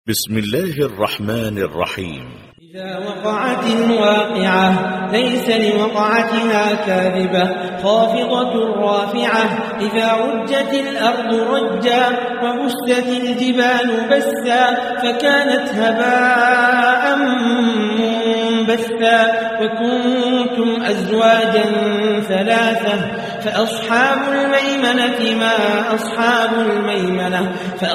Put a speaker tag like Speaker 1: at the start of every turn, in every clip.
Speaker 1: بسم الله الرحمن الرحيم.
Speaker 2: إذا وقعت الواقعة ليس لوقعتها كاذبة خافضة رافعة إذا رجت الأرض رجا وبست الجبال بسا فكانت هباء منبثا وكنتم أزواجا ثلاثة فأصحاب الميمنة ما أصحاب الميمنة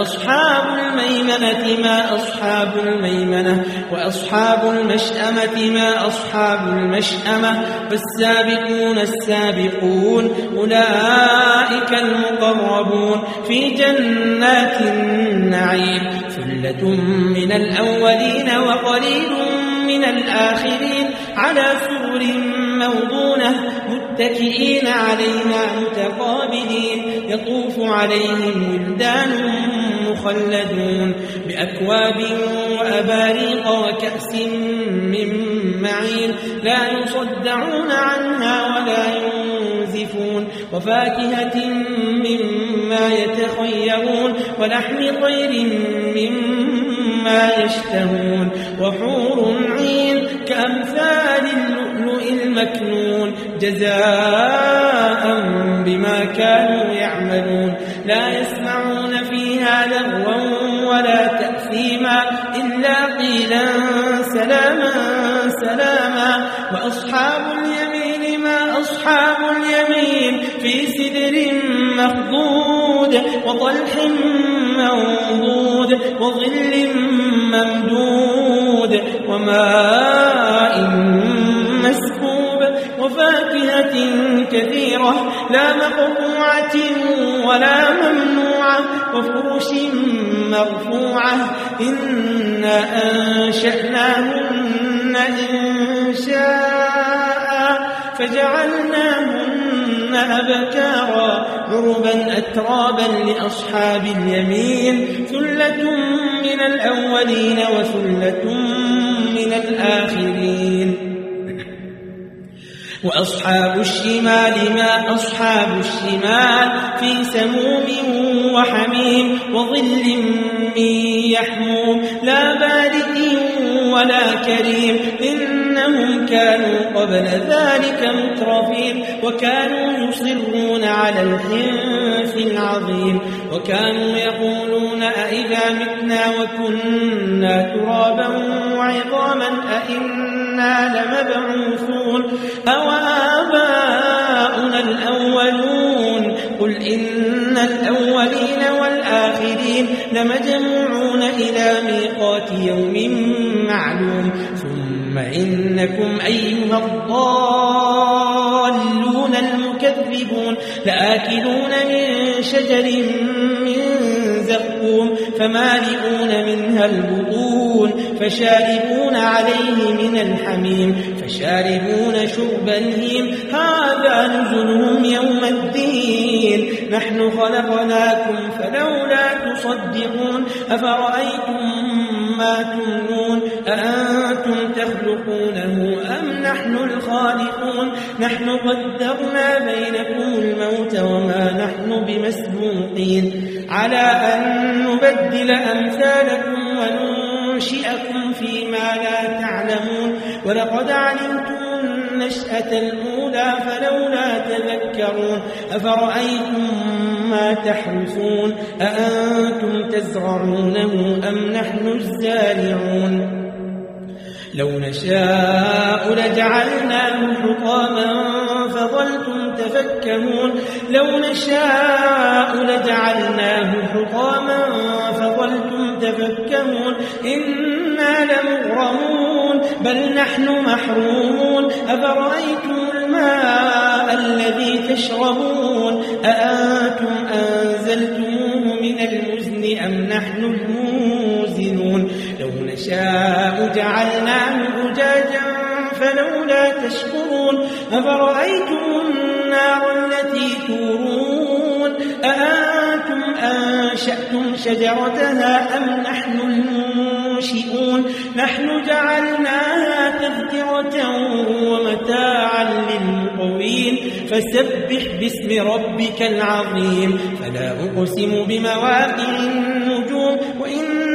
Speaker 2: ما أصحاب الميمنة وأصحاب المشأمة ما أصحاب المشأمة والسابقون السابقون أولئك المقربون في جنات النعيم ثلة من الأولين وقليل من الآخرين على سرر موضونة متكئين عليها متقابلين يطوف عليهم ولدان مخلدون بأكواب وأباريق وكأس من معين لا يصدعون عنها ولا ينزفون وفاكهة مما يتخيرون ولحم طير مما يشتهون وحور عين كأمثال اللؤلؤ المكنون جزاء بما كانوا يعملون لا يسمعون فيها لغوا ولا تأثيما إلا قيلا سلاما سلاما وأصحاب اليمين ما أصحاب اليمين في سدر مخضود وطلح منضود وظل ممدود وماء مسكوب وفاكهة كثيرة لا مقطوعة ولا ممنوعة وفرش مرفوعة إنا أنشأناهن إنشاء فجعلناهن أبكارا عربا أترابا لأصحاب اليمين ثلة من الأولين وثلة من الآخرين وأصحاب الشمال ما أصحاب الشمال في سموم وحميم وظل من يحموم لا بارد ولا كريم إنهم كانوا قبل ذلك مترفين وكانوا يصرون على الحنث العظيم وكانوا يقولون أئذا متنا وكنا ترابا وعظاما أئنا لمبعوثون أو آباؤنا الأولون قل إن الأولين والآخرين لمجموعون إلى ميقات يوم معلوم ثم إنكم أيها الضالون المكذبون لآكلون من شجر من زقوم فمالئون منها البطون فشاربون عليه من الحميم فشاربون شرب الهيم هذا نزلهم يوم الدين نحن خلقناكم فلولا تصدقون أفرأيتم ما تمنون أأنتم تخلقونه أم نحن الخالقون نحن قدرنا بينكم الموت وما نحن بمسبوقين على أن نبدل أمثالكم وننشئكم فيما لا تعلمون ولقد علمتم النشأة الأولى فلولا تذكرون أفرأيتم ما تحرثون أأنتم تزرعونه أم نحن الزارعون لو نشاء لجعلناه حطاما فظلتم تفكهون لو نشاء لجعلناه حطاما فظلتم تفكهون إنا لمغرمون بل نحن محرومون أفرأيتم الماء الذي تشربون أأنتم أنزلتموه من المزن أم نحن الموزنون لو نشاء جعلناه أجاجا فلولا تشكرون أفرأيتم النار التي تورون أأنتم أنشأتم شجرتها أم نحن المنشئون نحن جعلناها تذكرة ومتاعا للمقوين فسبح باسم ربك العظيم فلا أقسم بمواقع النجوم وإنه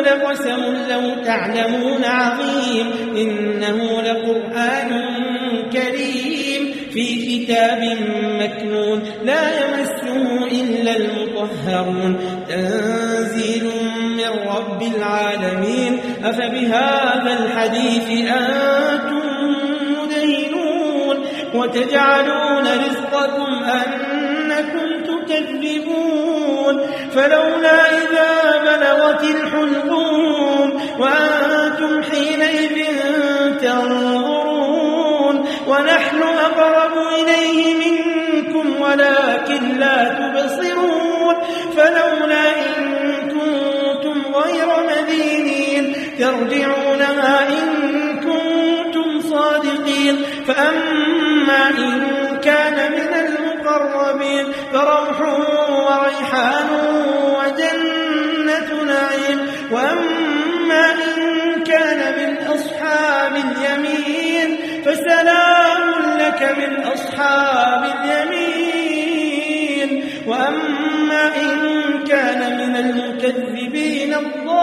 Speaker 2: لقسم لو تعلمون عظيم إنه لقرآن كريم في كتاب مكنون لا يمسه إلا المطهرون تنزيل من رب العالمين أفبهذا الحديث أنتم مدهنون وتجعلون رزقكم أنكم تكذبون فلولا إذا بلغت الحلقوم وأنتم حينئذ تنظرون ونحن أقرب إليه منكم ولكن لا تبصرون فلولا إن كنتم غير مدينين ترجعونها إن كنتم صادقين فأما إن كان من المقربين فروح وريحان وجنة نعيم وأما إن كان من أصحاب اليمين فسلام لك من أصحاب اليمين وأما إن كان من المكذبين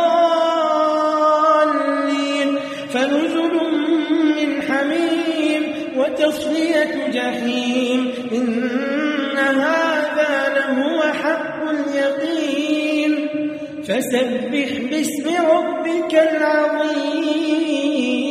Speaker 2: الضالين فنزل من حميم وتصلية جحيم إن هذا لهو حق اليقين فسبح باسم ربك العظيم